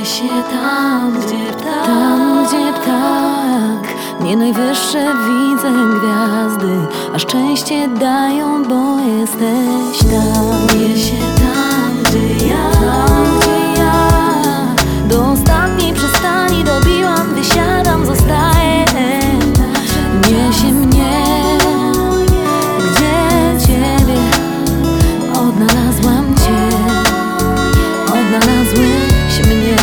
Niesie tam, gdzie ptak. Nie najwyższe widzę gwiazdy, a szczęście dają, bo jesteś tam. Niesie tam, gdzie ja. Do ostatniej przystani dobiłam, wysiadam, zostaję. Niesie mnie, gdzie ciebie odnalazłam cię, odnalazłeś mnie.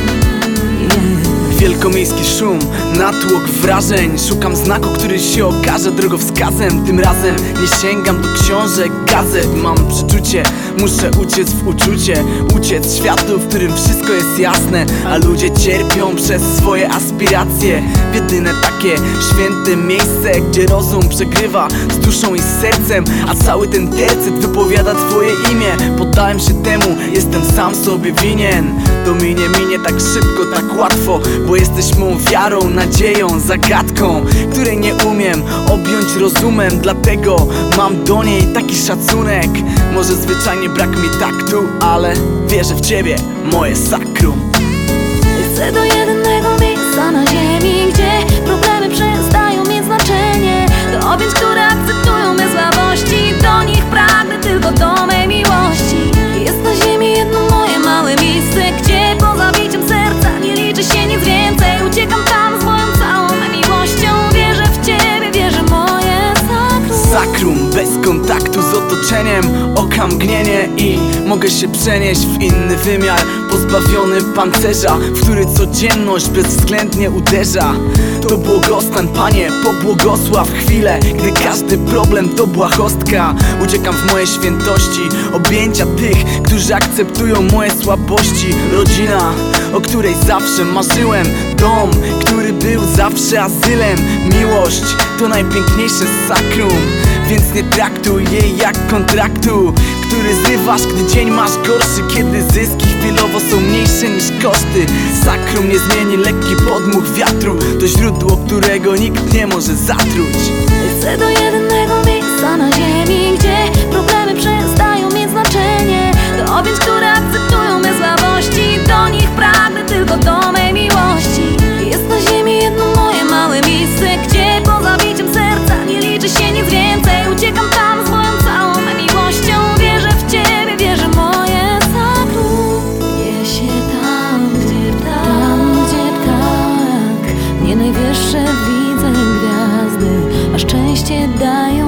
Wielkomiejski szum, natłok wrażeń. Szukam znaku, który się okaże drogowskazem. Tym razem nie sięgam do książek, gazet. Mam przeczucie, muszę uciec w uczucie. Uciec z światu, w którym wszystko jest jasne, a ludzie cierpią przez swoje aspiracje. W jedyne takie święte miejsce, gdzie rozum przegrywa z duszą i z sercem, a cały ten tercet wypowiada twoje imię. Poddałem się temu, jestem sam sobie winien. To minie tak szybko, tak łatwo, bo jesteś mą wiarą, nadzieją, zagadką, której nie umiem objąć rozumem. Dlatego mam do niej taki szacunek. Może zwyczajnie brak mi taktu, ale wierzę w ciebie, moje sakrum. Chcę do jedynego miejsca na ziemi, gdzie problemy przestają mieć znaczenie. Do objęć, które akceptują me słabości. Do nich pragnę tylko do mej miłości. Jest na ziemi jedno moje małe miejsce, gdzie poza biciem serca nie liczy się nic więcej. Uciekam tam z moją całą miłością. Wierzę w ciebie, wierzę moje sakrum. Sakrum, bez kontaktu z otoczeniem, oka mgnienie i mogę się przenieść w inny wymiar. Pozbawiony pancerza, w który codzienność bezwzględnie uderza. To błogostan, Panie, pobłogosław chwilę, gdy każdy problem to błahostka. Uciekam w moje świętości, objęcia tych, którzy akceptują moje słabości. Rodzina, o której zawsze marzyłem. Dom, który był zawsze azylem. Miłość to najpiękniejsze sakrum, więc nie traktuj jej jak kontraktu, który zrywasz, gdy dzień masz gorszy, kiedy zyski chwilowo są mniejsze niż koszty. Sakrum nie zmieni lekki podmuch wiatru, to źródło, którego nikt nie może zatruć. Chcę do jedynego miejsca na ziemi, gdzie problemy przestają mieć znaczenie. Do objęć, które akceptują me słabości. Do nich pragnę tylko do mej miłości. Jest na ziemi jedno moje małe miejsce, gdzie poza biciem serca nie liczy się nic więcej. Uciekam tam z moją całą miłością. Wierzę w ciebie, wierzę moje sakrum. Niesie tam, gdzie ptak. Nie najwyższe widzę gwiazdy, a szczęście dają.